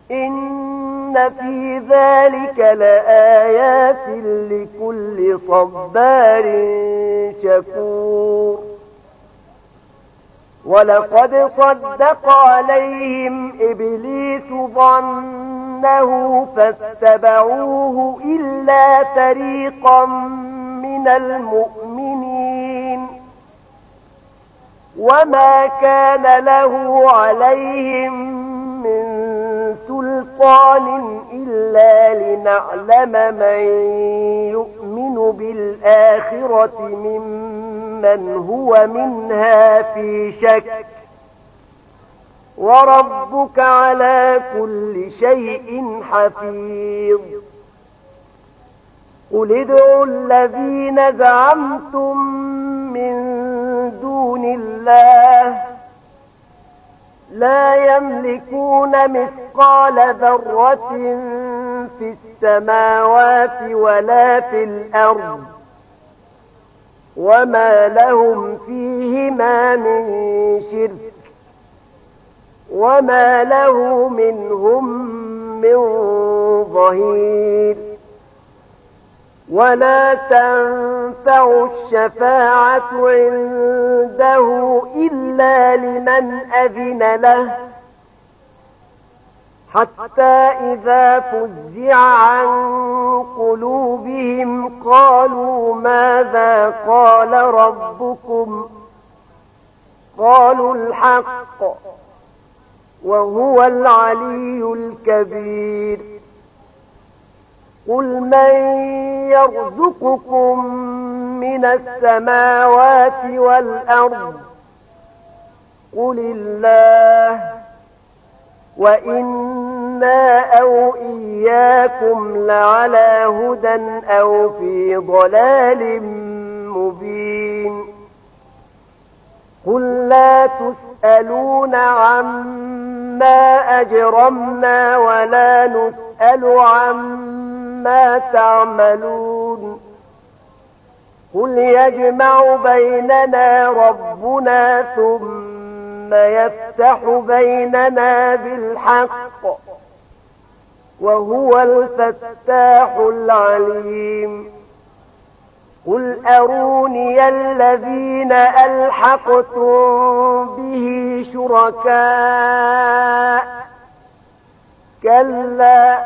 إن في ذلك لآيات لكل صبار شكور. ولقد صدق عليهم إبليس ظنه فاتبعوه إلا فريقا من المؤمنين، وما كان له عليهم من سلطان إلا لنعلم من يؤمن بالآخرة ممن هو منها في شك، وربك على كل شيء حفيظ. قل ادعوا الذين زعمتم من دون الله لا يملكون مثقال ذرة في السماوات ولا في الأرض، وما لهم فيهما من شرك، وما له منهم من ظهير. ولا تنفع الشفاعة عنده إلا لمن أذن له، حتى إذا فزع عن قلوبهم قالوا ماذا قال ربكم؟ قالوا الحق وهو العلي الكبير. قل من يرزقكم من السماوات والأرض؟ قل الله، وإنا أو إياكم لعلى هدى أو في ضلال مبين. قل لا تسألون عما أجرمنا ولا نسأل عما تعملون. قل يجمع بيننا ربنا ثم يفتح بيننا بالحق وهو الفتاح العليم. قل أروني الذين ألحقتم به شركاء، كلا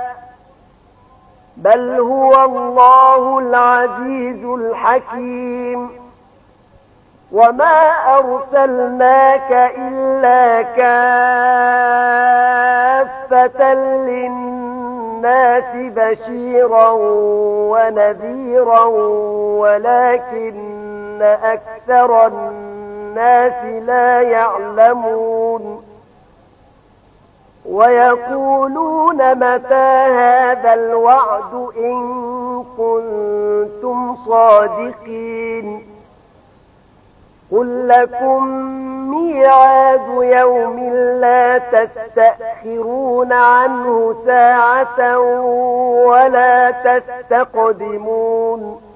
بل هو الله العزيز الحكيم. وما أرسلناك إلا كافة للناس بشيرا ونذيرا ولكن أكثر الناس لا يعلمون. ويقولون متى هذا الوعد إن كنتم صادقين. قل لكم ميعاد يوم لا تستأخرون عنه ساعة ولا تستقدمون.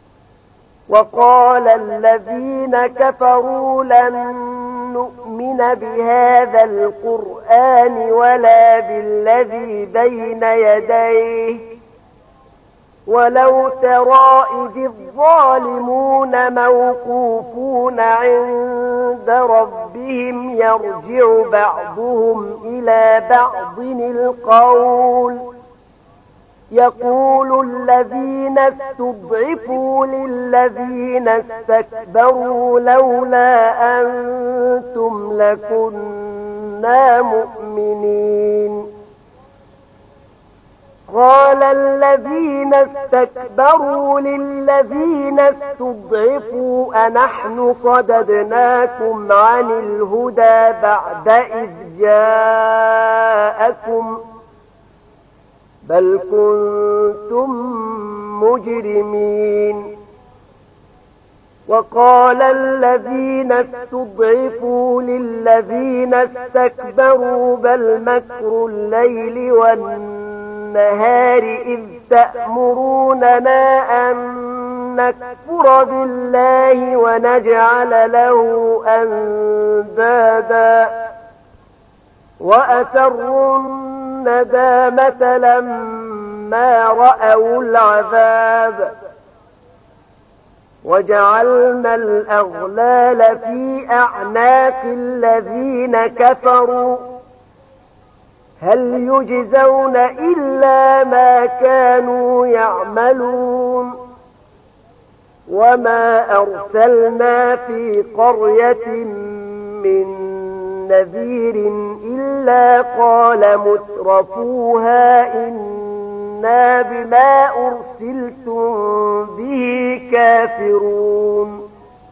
وقال الذين كفروا لن نؤمن بهذا القرآن ولا بالذي بين يديه ولو ترى إذ الظالمون موقوفون عند ربهم يرجع بعضهم إلى بعض القول يقول الذين استضعفوا للذين استكبروا لولا أنتم لكنا مؤمنين. قال الذين استكبروا للذين استضعفوا أنحن صددناكم عن الهدى بعد إذ جاءكم بل كنتم مجرمين. وقال الذين استضعفوا للذين استكبروا بل مكر الليل والنهار إذ تأمروننا أن نكفر بالله ونجعل له أندادا وأسروا الندامة لما رأوا العذاب وجعلنا الأغلال في أعناق الذين كفروا هل يجزون إلا ما كانوا يعملون وما أرسلنا في قرية من نذير إلا قال مترفوها إنا بما أرسلتم به كافرون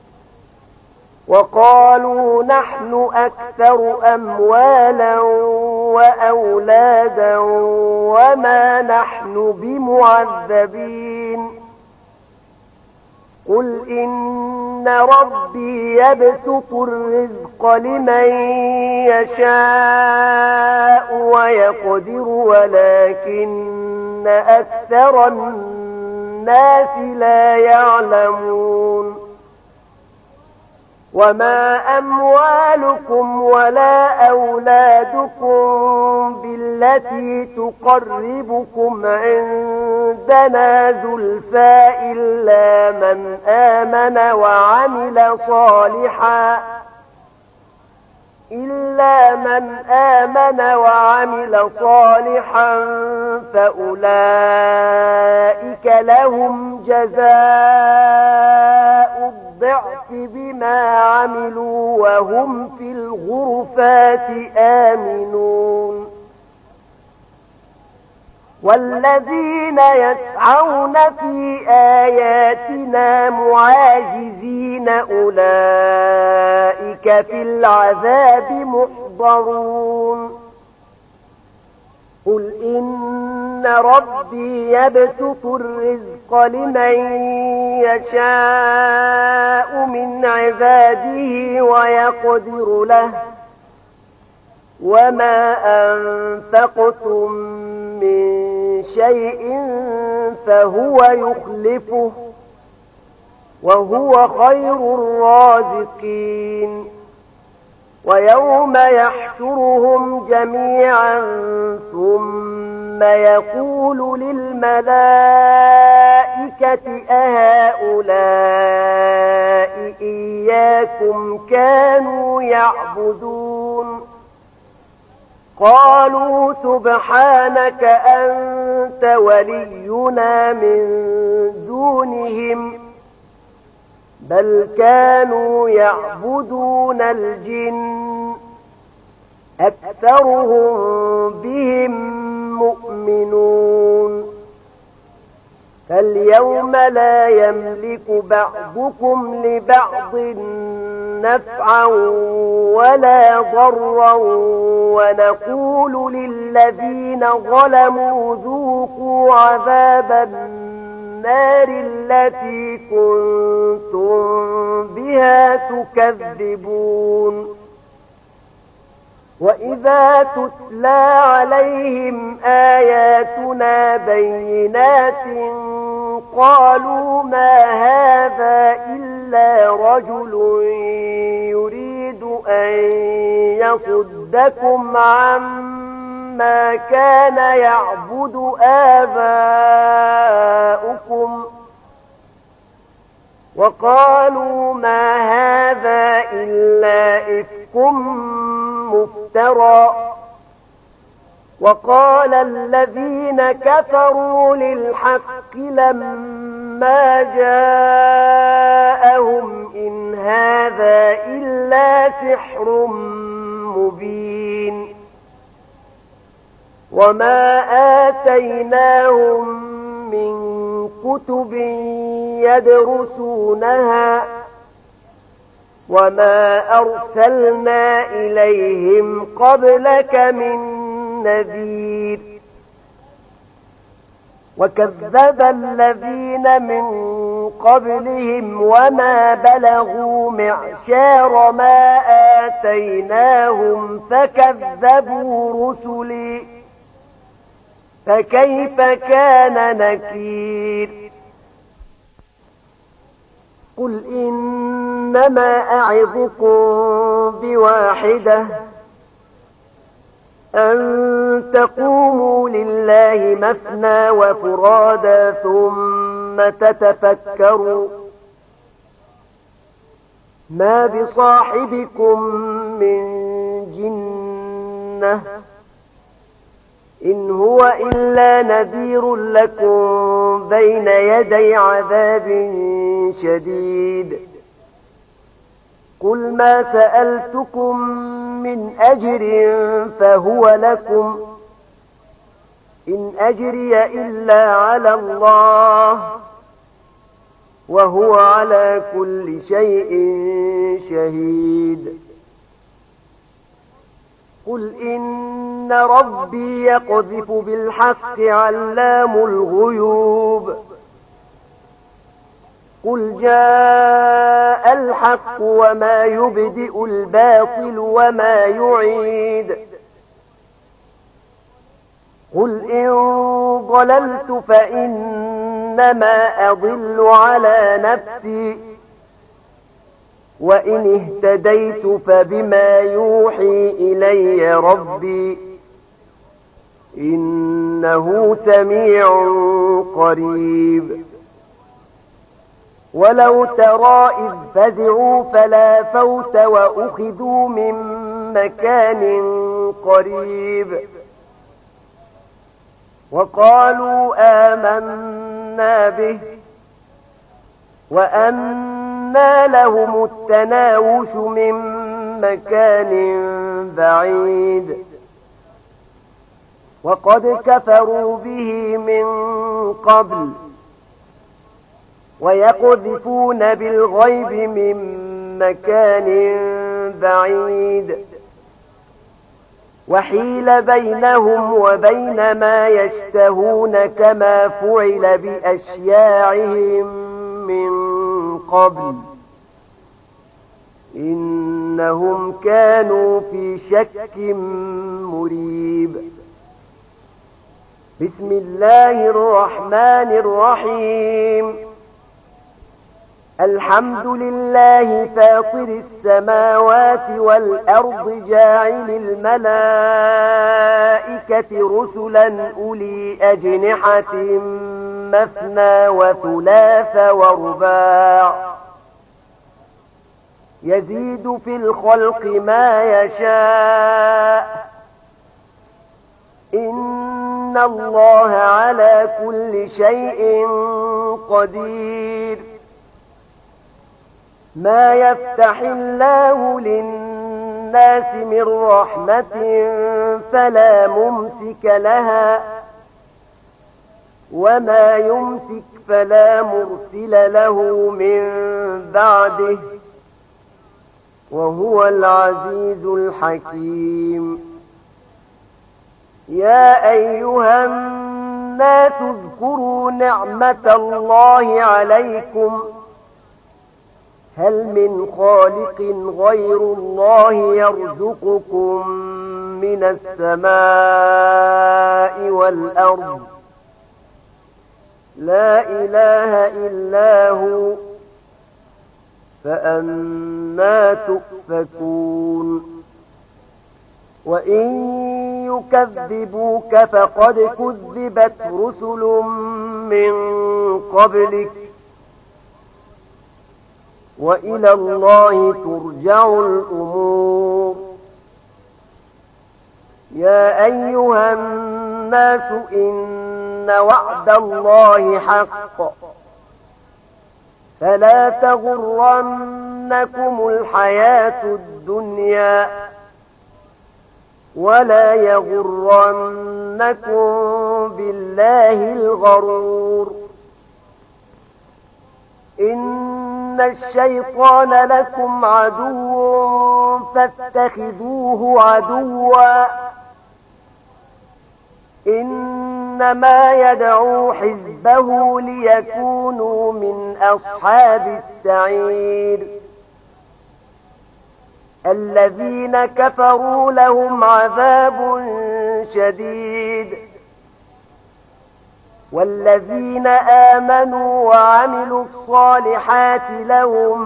وقالوا نحن أكثر أموالا وأولادا وما نحن بمعذبين قل إن ربي يبسط الرزق لمن يشاء ويقدر ولكن أكثر الناس لا يعلمون وما أموالكم ولا أولادكم بالتي تقربكم عندنا زلفى إلا من آمن وعمل صالحا فأولئك لهم جزاء الضعف بما عملوا وهم في الغرفات آمنون والذين يسعون في آياتنا معاجزين أولئك في العذاب محضرون قل إن ربي يبسط الرزق لمن يشاء من عباده ويقدر له وما أنفقتم من شيء فهو يخلفه وهو خير الرازقين ويوم يحشرهم جميعا ثم يقول للملائكة أهؤلاء إياكم كانوا يعبدون قالوا سبحانك أنت ولينا من دونهم بل كانوا يعبدون الجن أكثرهم بهم مؤمنون فاليوم لا يملك بعضكم لبعض نفعا ولا ضرا ونقول للذين ظلموا ذوقوا عذاب النار التي كنتم بها تكذبون وإذا تتلى عليهم آياتنا بينات قالوا ما هذا إلا رجل يريد أن يصدكم عما كان يعبد آباؤكم وقالوا ما هذا إلا إفك مفترى وقال الذين كفروا للحق لما جاءهم إن هذا إلا سحر مبين وما آتيناهم من كتب يدرسونها وما أرسلنا إليهم قبلك من نذير وكذب الذين من قبلهم وما بلغوا معشار ما آتيناهم فكذبوا رسلي فكيف كان نكير قل إنما أعظكم بواحدة أن تقوموا لله مثنى وفرادا ثم تتفكروا ما بصاحبكم من جنة إن هو إلا نذير لكم بين يدي عذاب شديد قل ما سألتكم من أجر فهو لكم إن أجري إلا على الله وهو على كل شيء شهيد قل إن ربي يقذف بالحق علام الغيوب قل جاء الحق وما يبدئ الباطل وما يعيد قل إن ضللت فإنما أضل على نفسي وإن اهتديت فبما يوحي إلي ربي إنه سميع قريب ولو ترى إذ فزعوا فلا فوت وأخذوا من مكان قريب وقالوا آمنا به وأنى لهم التناوش من مكان بعيد وقد كفروا به من قبل ويقذفون بالغيب من مكان بعيد وحيل بينهم وبين ما يشتهون كما فعل بأشياعهم من قبل إنهم كانوا في شك مريب بسم الله الرحمن الرحيم الحمد لله فاطر السماوات والأرض جاعل الملائكة رسلا أولي أجنحة مثنى وثلاث ورباع يزيد في الخلق ما يشاء إن الله على كل شيء قدير ما يفتح الله للناس من رحمة فلا ممسك لها وما يمسك فلا مرسل له من بعده وهو العزيز الحكيم يا أيها الناس اذكروا نعمة الله عليكم هل من خالق غير الله يرزقكم من السماء والأرض لا إله إلا هو فأنى تؤفكون وإن يكذبوك فقد كذبت رسل من قبلك وإلى الله ترجع الأمور يا أيها الناس إن وعد الله حق فلا تغرنكم الحياة الدنيا ولا يغرنكم بالله الغرور إن الشيطان لكم عدو فاتخذوه عدوا إنما يدعو حزبه ليكونوا من أصحاب السعير الذين كفروا لهم عذاب شديد والذين آمنوا وعملوا الصالحات لهم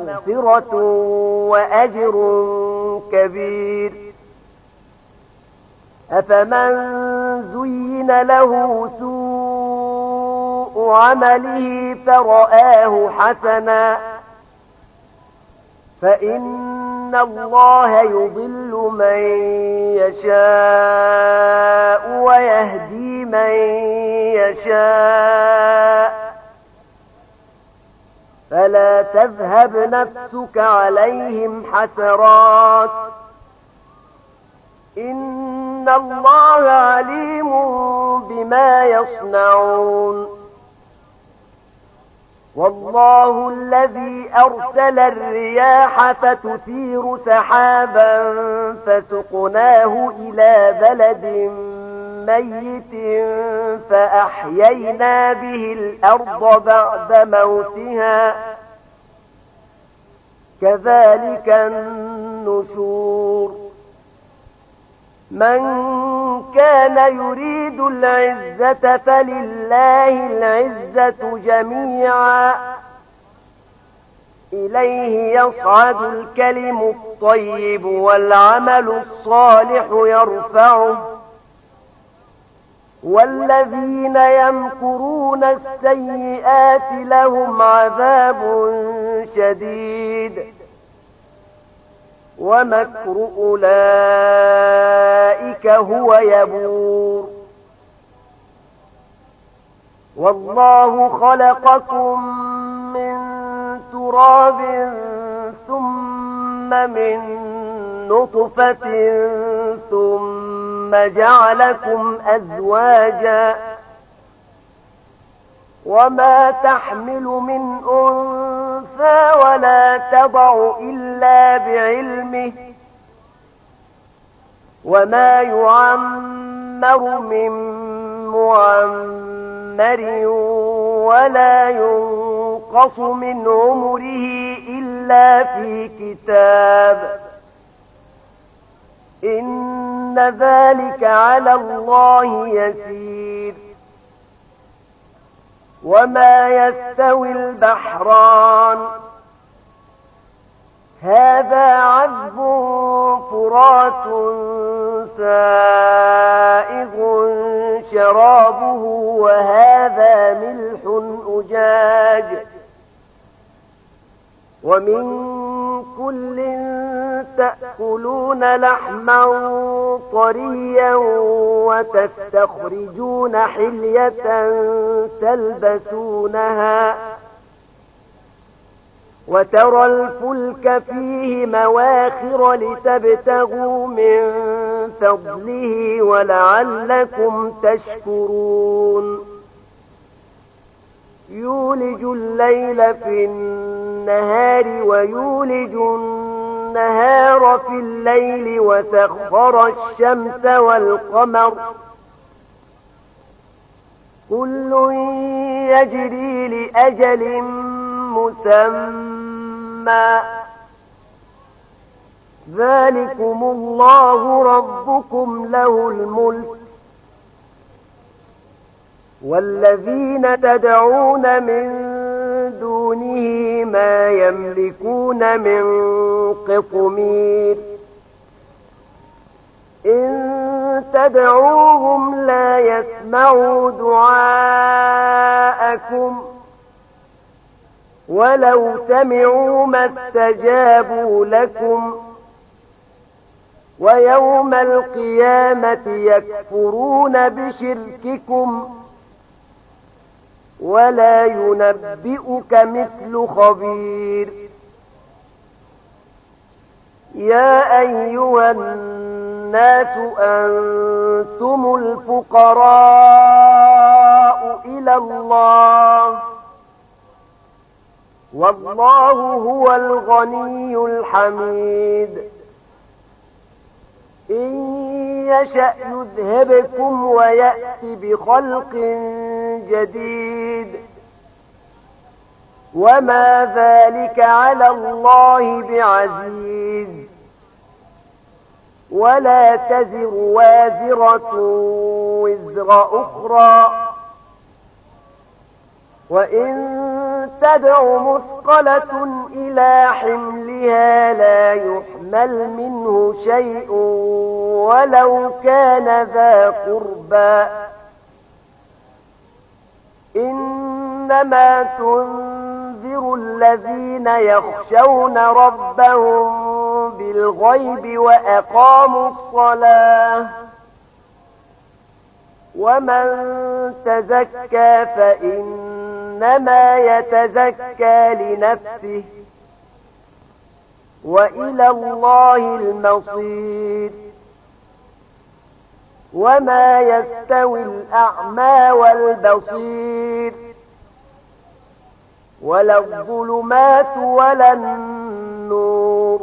مغفرة وأجر كبير أفمن زين له سوء عمله فرآه حسنا فإن الله يضل من يشاء ويهدي من يشاء فلا تذهب نفسك عليهم حسرات إن الله عليم بما يصنعون والله الذي أرسل الرياح فتثير سحابا فسقناه إلى بلد ميت فأحيينا به الأرض بعد موتها كذلك النشور من كان يريد العزة فلله العزة جميعا إليه يصعد الكلم الطيب والعمل الصالح يرفعه والذين يمكرون السيئات لهم عذاب شديد ومكر أولئك هو يبور والله خلقكم من تراب ثم من نطفة ثم جعلكم أزواجا وما تحمل من أنثى ولا تضع إلا بعلمه وما يعمر من معمر ولا ينقص من عمره إلا في كتاب إن ذلك على الله يسير وما يستوي البحران هذا عذب فرات سائغ شرابه وهذا ملح أجاج ومن كل تأكلون لحما طريا وتستخرجون حلية تلبسونها وترى الفلك فيه مواخر لتبتغوا من فضله ولعلكم تشكرون يولج الليل في النهار ويولج النهار في الليل وسخر الشمس والقمر كل يجري لأجل مسمى ذلكم الله ربكم له الملك والذين تدعون من دونه ما يملكون من قطمير إن تدعوهم لا يسمعوا دعاءكم ولو سمعوا ما استجابوا لكم ويوم القيامة يكفرون بشرككم ولا ينبئك مثل خبير يا أيها الناس أنتم الفقراء إلى الله والله هو الغني الحميد إن يشأ يذهبكم ويأت بخلق جديد وما ذلك على الله بعزيز ولا تزر وازرة وزر أخرى وإن تدع مثقلة إلى حملها لا يحمل منه شيء ولو كان ذا قربى إنما تنذر الذين يخشون ربهم بالغيب وأقاموا الصلاة ومن تزكى فإنما يتزكى لنفسه وإلى الله المصير وما يستوي الأعمى والبصير ولا الظلمات ولا النور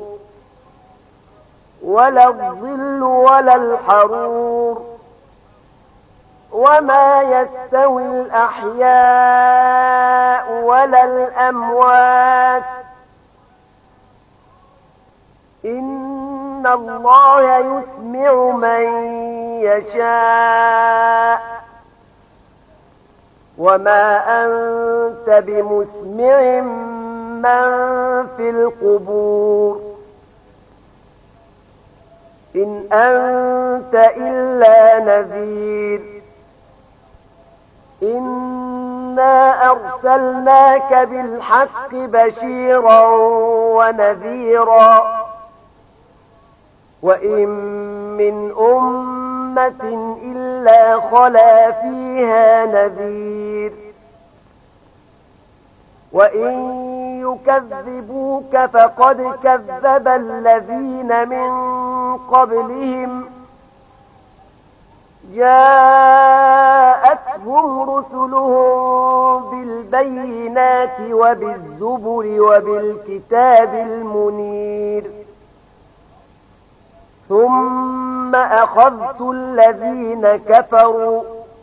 ولا الظل ولا الحرور وما يستوي الأحياء ولا الأموات إن الله يسمع من يشاء وما أنت بمسمع من في القبور إن أنت إلا نذير إنا أرسلناك بالحق بشيرا ونذيرا وإن من أمة إلا خلا فيها نذير وإن يكذبوك فقد كذب الذين من قبلهم جاءتهم رسلهم بالبينات وبالزبر وبالكتاب المنير ثم أخذت الذين كفروا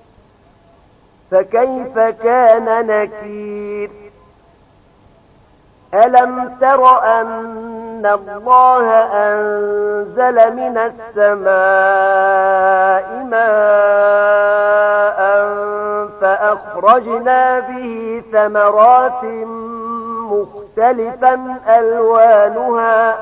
فكيف كان نكير ألم تر أن الله أنزل من السماء ماء فأخرجنا به ثمرات مختلفا ألوانها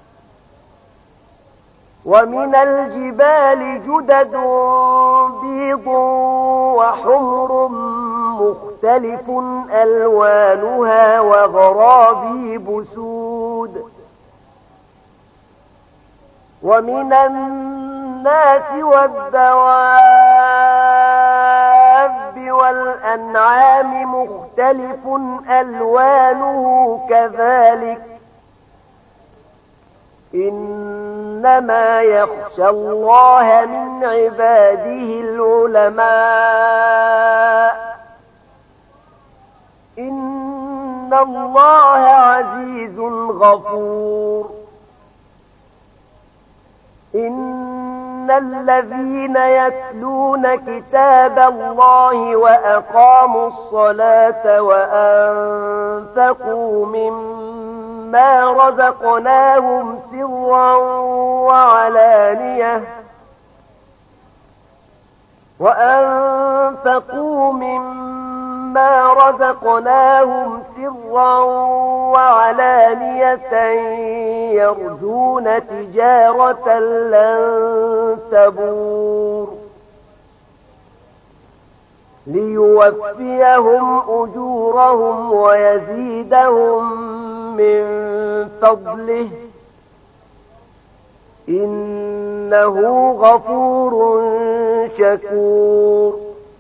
ومن الجبال جدد بيض وحمر مختلف ألوانها وغرابيب سود ومن الناس والدواب والأنعام مختلف ألوانه كذلك إنما يخشى الله من عباده العلماء إن الله عزيز غفور إن الذين يتلون كتاب الله وأقاموا الصلاة وأنفقوا مما رزقناهم سرا وعلانية يرجون تجارة لن تبور ليوفيهم أجورهم ويزيدهم من فضله إنه غفور شكور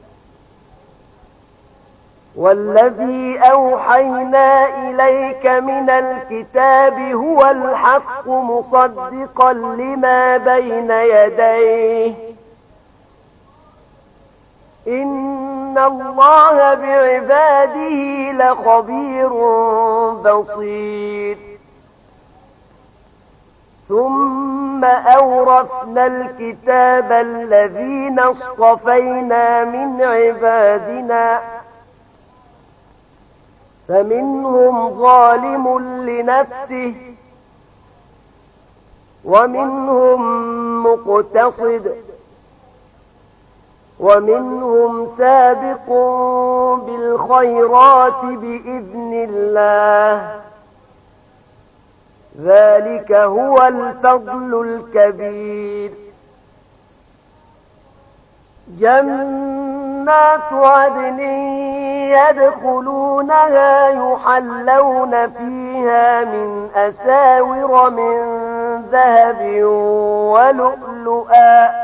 والذي أوحينا إليك من الكتاب هو الحق مصدقا لما بين يديه إن الله بعباده لخبير بصير ثم أورثنا الكتاب الذين اصطفينا من عبادنا فمنهم ظالم لنفسه ومنهم مقتصد ومنهم سابق بالخيرات بإذن الله، ذلك هو الفضل الكبير. جنات عدن يدخلونها يحلون فيها من أساور من ذهب ولؤلؤا،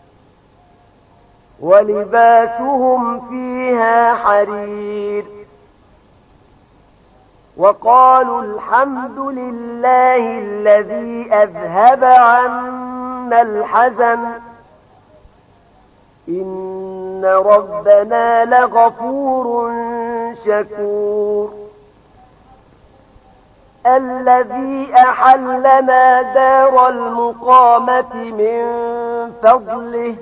ولباسهم فيها حرير. وقالوا الحمد لله الذي أذهب عنا الحزن إن ربنا لغفور شكور. الذي أحلنا دار المقامة من فضله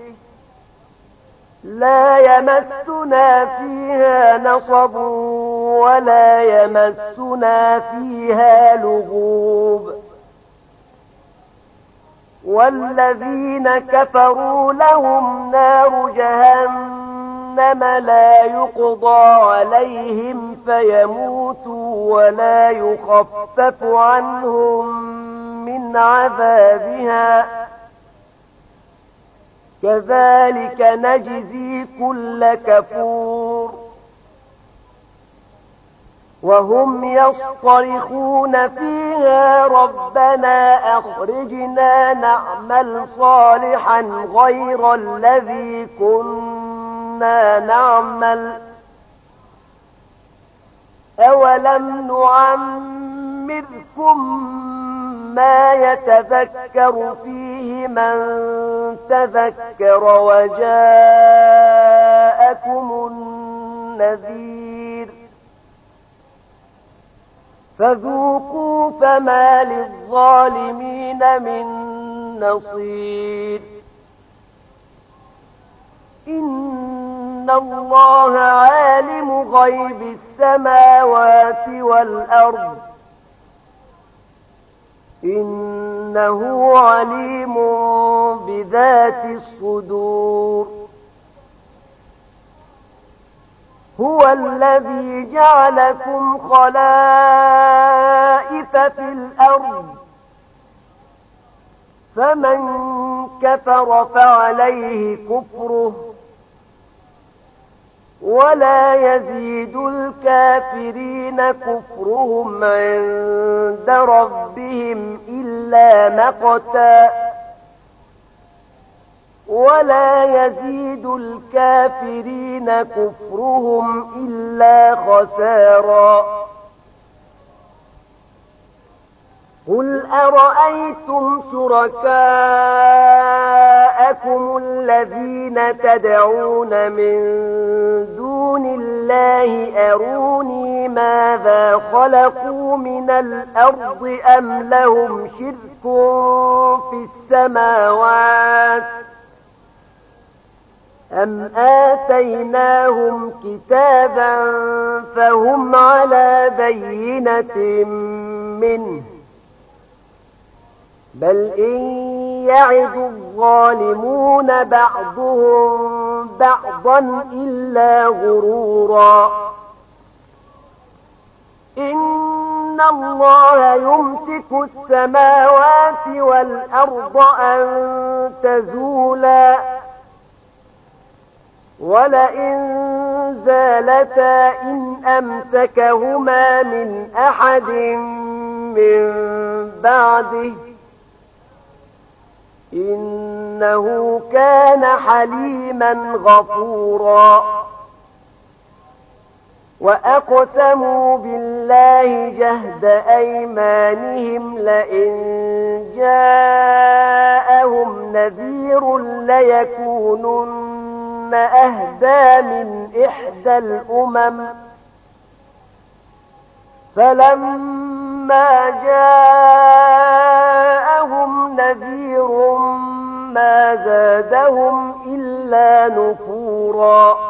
لا يمسنا فيها نصب ولا يمسنا فيها لغوب. والذين كفروا لهم نار جهنم لا يقضى عليهم فيموتوا ولا يخفف عنهم من عذابها، كذلك نجزي كل كفور. وهم يصطرخون فيها ربنا أخرجنا نعمل صالحا غير الذي كنا نعمل، أولم نعمركم ما يتذكر فيه من تذكر وجاءكم النذير، فذوقوا فما للظالمين من نصير. إن الله عالم غيب السماوات والأرض إنه عليم بذات الصدور. هو الذي جعلكم خلائف في الأرض، فمن كفر فعليه كفره ولا يزيد الكافرين كفرهم عند ربهم إلا مقتا، ولا يزيد الكافرين كفرهم إلا خسارا. قل أرأيتم شركاءكم الذين تدعون من دون الله أروني ماذا خلقوا من الأرض أم لهم شرك في السماوات أم آتيناهم كتابا فهم على بينة منه، بل إن يعد الظالمون بعضهم بعضا إلا غرورا. إن الله يمسك السماوات والأرض أن تزولا، ولئن زالتا إن أمسكهما من أحد من بعده إنه كان حليما غفورا. وأقسموا بالله جهد أيمانهم لئن جاءهم نذير ليكونن أهدى من إحدى الأمم، فلما جاءهم نذير ما زادهم إلا نفورا،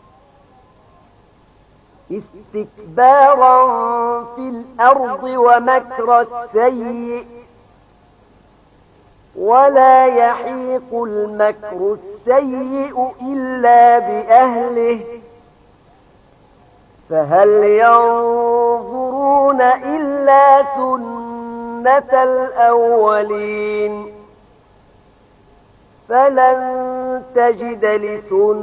استكبارا في الأرض ومكر السيء، ولا يحيق المكر السيء إلا بأهله فهل ينظرون إلا سنة الأولين فلن تجد لسنة